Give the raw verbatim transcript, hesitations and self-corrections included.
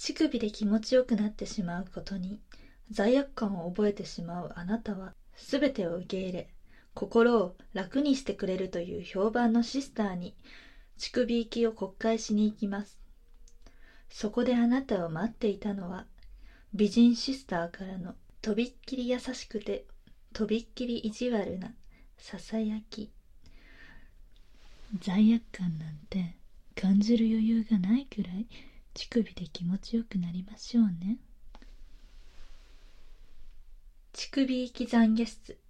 乳首で気持ちよくなってしまうことに罪悪感を覚えてしまうあなたは、すべてを受け入れ、心を楽にしてくれるという評判のシスターに乳首行きを告解しに行きます。そこであなたを待っていたのは、美人シスターからのとびっきり優しくてとびっきり意地悪なささやき。罪悪感なんて感じる余裕がないくらい乳首で気持ちよくなりましょうね。乳首行き懺悔室。